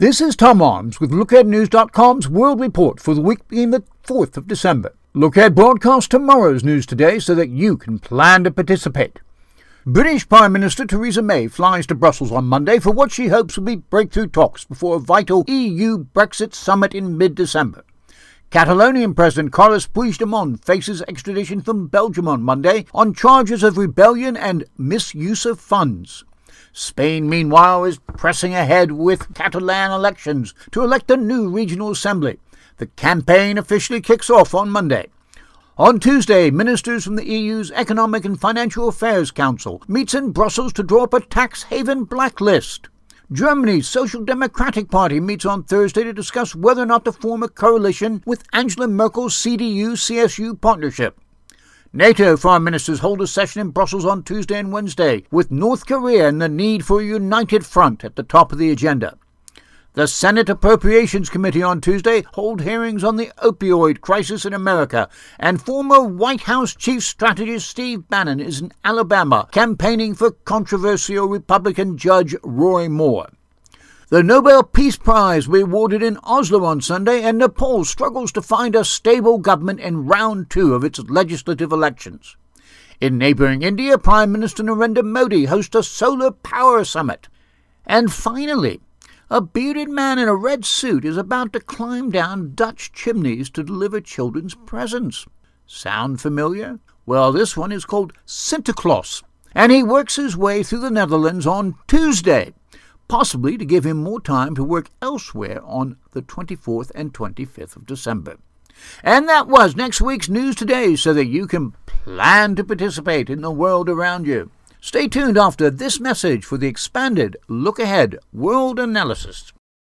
This is Tom Arms with LookAheadNews.com's World Report for the week beginning the 4th of December. Look Ahead broadcasts tomorrow's news today so that you can plan to participate. British Prime Minister Theresa May flies to Brussels on Monday for what she hopes will be breakthrough talks before a vital EU Brexit summit in mid-December. Catalonian President Carles Puigdemont faces extradition from Belgium on Monday on charges of rebellion and misuse of funds. Spain, meanwhile, is pressing ahead with Catalan elections to elect a new regional assembly. The campaign officially kicks off on Monday. On Tuesday, ministers from the EU's Economic and Financial Affairs Council meets in Brussels to draw up a tax haven blacklist. Germany's Social Democratic Party meets on Thursday to discuss whether or not to form a coalition with Angela Merkel's CDU-CSU partnership. NATO foreign ministers hold a session in Brussels on Tuesday and Wednesday, with North Korea and the need for a united front at the top of the agenda. The Senate Appropriations Committee on Tuesday hold hearings on the opioid crisis in America, and former White House Chief Strategist Steve Bannon is in Alabama campaigning for controversial Republican Judge Roy Moore. The Nobel Peace Prize will be awarded in Oslo on Sunday, and Nepal struggles to find a stable government in round 2 of its legislative elections. In neighbouring India, Prime Minister Narendra Modi hosts a solar power summit. And finally, a bearded man in a red suit is about to climb down Dutch chimneys to deliver children's presents. Sound familiar? Well, this one is called Sinterklaas, and he works his way through the Netherlands on Tuesday, possibly to give him more time to work elsewhere on the 24th and 25th of December. And that was next week's News Today so that you can plan to participate in the world around you. Stay tuned after this message for the expanded Look Ahead World Analysis.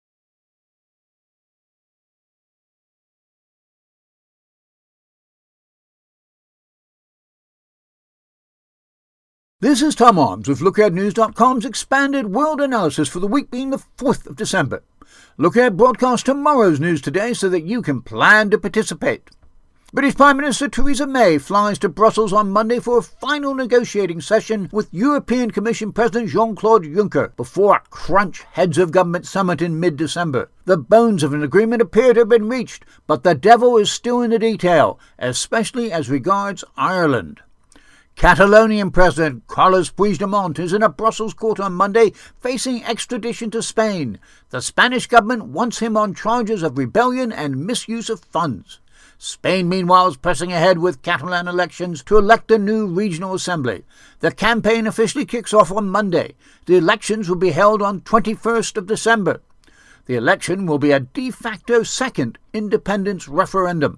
This is Tom Arms with LookAheadNews.com's expanded world analysis for the week being the 4th of December. Look Ahead broadcasts tomorrow's news today so that you can plan to participate. British Prime Minister Theresa May flies to Brussels on Monday for a final negotiating session with European Commission President Jean-Claude Juncker before a crunch heads of government summit in mid-December. The bones of an agreement appear to have been reached, but the devil is still in the detail, especially as regards Ireland. Catalonian President Carles Puigdemont is in a Brussels court on Monday facing extradition to Spain. The Spanish government wants him on charges of rebellion and misuse of funds. Spain, meanwhile, is pressing ahead with Catalan elections to elect a new regional assembly. The campaign officially kicks off on Monday. The elections will be held on 21st of December. The election will be a de facto second independence referendum.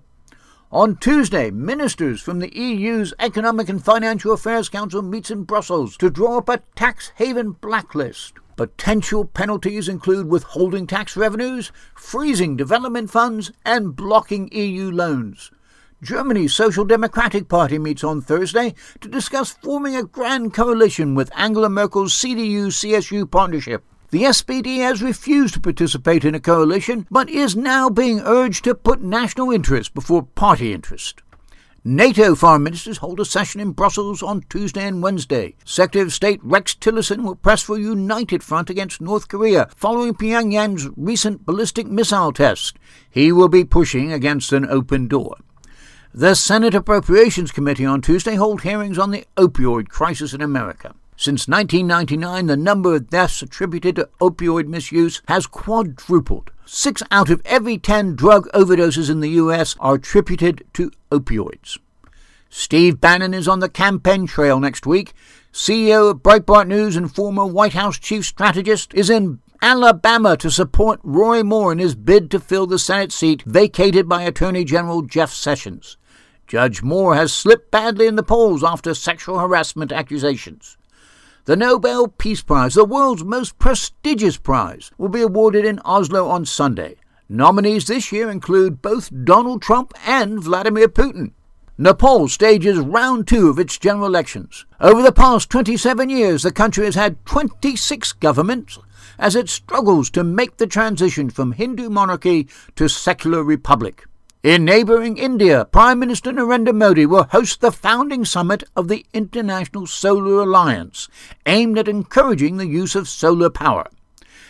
On Tuesday, ministers from the EU's Economic and Financial Affairs Council meets in Brussels to draw up a tax haven blacklist. Potential penalties include withholding tax revenues, freezing development funds, and blocking EU loans. Germany's Social Democratic Party meets on Thursday to discuss forming a grand coalition with Angela Merkel's CDU-CSU partnership. The SPD has refused to participate in a coalition, but is now being urged to put national interest before party interest. NATO foreign ministers hold a session in Brussels on Tuesday and Wednesday. Secretary of State Rex Tillerson will press for a united front against North Korea following Pyongyang's recent ballistic missile test. He will be pushing against an open door. The Senate Appropriations Committee on Tuesday hold hearings on the opioid crisis in America. Since 1999, the number of deaths attributed to opioid misuse has quadrupled. 6 out of every 10 drug overdoses in the U.S. are attributed to opioids. Steve Bannon is on the campaign trail next week. CEO of Breitbart News and former White House chief strategist is in Alabama to support Roy Moore in his bid to fill the Senate seat vacated by Attorney General Jeff Sessions. Judge Moore has slipped badly in the polls after sexual harassment accusations. The Nobel Peace Prize, the world's most prestigious prize, will be awarded in Oslo on Sunday. Nominees this year include both Donald Trump and Vladimir Putin. Nepal stages round 2 of its general elections. Over the past 27 years, the country has had 26 governments as it struggles to make the transition from Hindu monarchy to secular republic. In neighbouring India, Prime Minister Narendra Modi will host the founding summit of the International Solar Alliance, aimed at encouraging the use of solar power.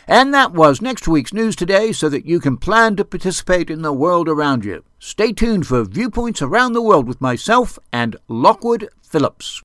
And that was next week's News Today, so that you can plan to participate in the world around you. Stay tuned for Viewpoints Around the World with myself and Lockwood Phillips.